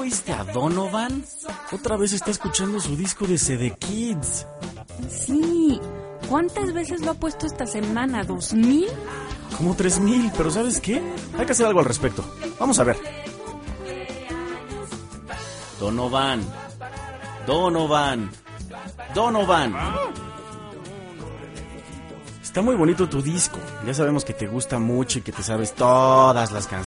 oíste a Donovan? Otra vez está escuchando su disco de CD Kids. Sí. ¿Cuántas veces lo ha puesto esta semana? ¿2000? Como 3000, pero ¿sabes qué? Hay que hacer algo al respecto. Vamos a ver. Donovan. Está muy bonito tu disco. Ya sabemos que te gusta mucho y que te sabes todas las canciones.